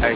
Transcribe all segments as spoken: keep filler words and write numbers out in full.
Hey,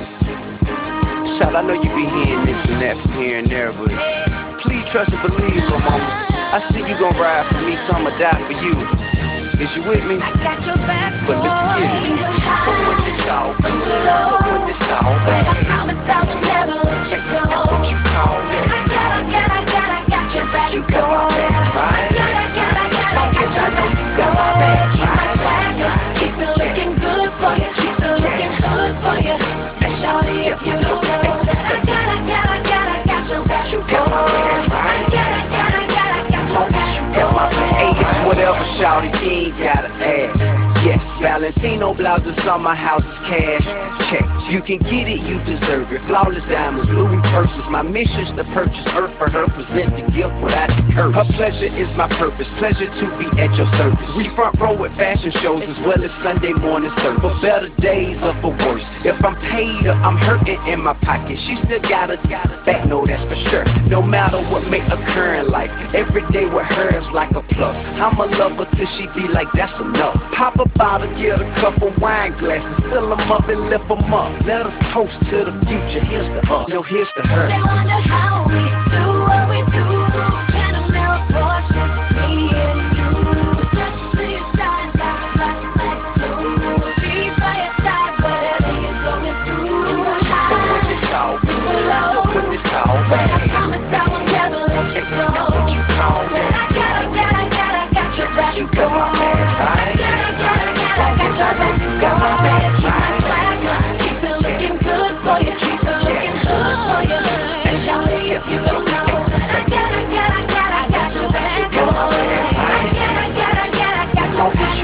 shout, I know you be hearing this and that from here and there, but please trust and believe, little mama. I see you gon' ride for me, so I'ma die for you. Is you with me? I got your back, But let's boy. get it. Even So high, when it's all from good, below. so when it's all But I bad, promise I will never let you go. that's what you call that. I got, I got, I got, I got your back, You got my boy. back, I right? got, I got, I got, I got your back, You got my boy. back, Keep my right? swagger, keep it looking good for you, keep it looking good for you. And shawty, if you don't know that I got, I got, I got, I got your back, You got my boy. back, I right? got, I got, I got, I got your back, You got my back. Hey, it's boy. whatever, shawty, you ain't gotta ask. Yes, Valentino blouses on my house is cash. Check, you can get it, you deserve it. Flawless diamonds, Louis purses. My mission's to purchase her for her, present the gift without the curse. Her pleasure is my purpose, pleasure to be at your service. We front row at fashion shows as well as Sunday morning service. For better days or for worse. If I'm paid or I'm hurting in my pocket, she still got a back, no, that's for sure. No matter what may occur in life, every day with her is like a plus. I'm a lover till she be like, that's enough. Pop a bottle, get a couple wine glasses, fill them up and lift them up. Let us toast to the future. Here's to us, no, here's to her. They wonder how we do what we do. Panamera, Porsche, me and you. Step to your side, got a black light blue. Be by your side, whatever you're going through. In the So high, when it's all from good, so below. when it's all But I bad, promise I will never let you go. that's what you call I that. got, I got, I got, I got your back, You got my back, boy. I right? got, I got, I got, I got your back, You got my boy. back, Keep my right? swagger, keep it looking good for you, keep it looking good for you. And shawty, if you don't know that I got, I got, I got, I got your back, boy. I got, I got, I got, I got your back,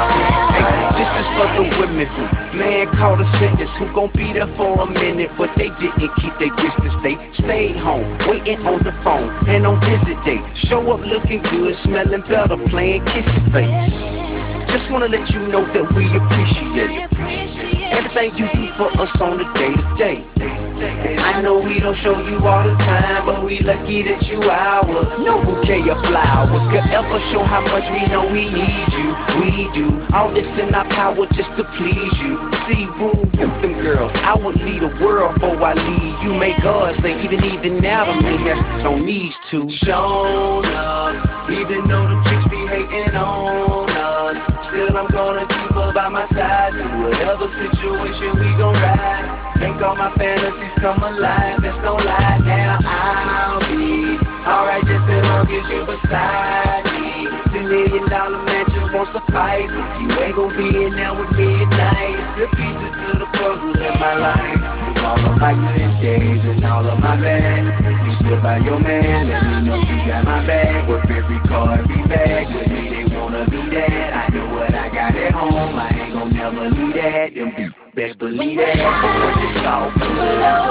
boy. This is for the women who man caught a sentence, who gon' be there for a minute, but they didn't keep their distance. They stayed home, waiting on the phone, and on visit day, show up looking good, smelling better, playing kissy face. Just wanna let you know that we appreciate it. Everything you do for us on the day to day. And I know we don't show you all the time, but we lucky that you ours. No bouquet of flowers could ever show how much we know we need you. We do all this in our power just to please you. See, rule with them girls, I would lead the world before I leave. You make God say, even even now to me, that's on these two. Shown up, even though them chicks be hating on us. Still I'm gonna keep her by my side. Through whatever situation we gon' ride. Make all my fantasies come alive. There's no lie now, I'll be alright just as long as you beside me. Ten million dollar mansions won't suffice if you ain't gon' be in there with me at night. The pieces to the puzzle in my life. With all of my good days and all of my bad. You still by your man, let me know you got my bag. Worth every car, every bag. With me they wanna be that. I know what I got at home. I ain't gon' never leave that. Them be best believe that. So when it's all good, so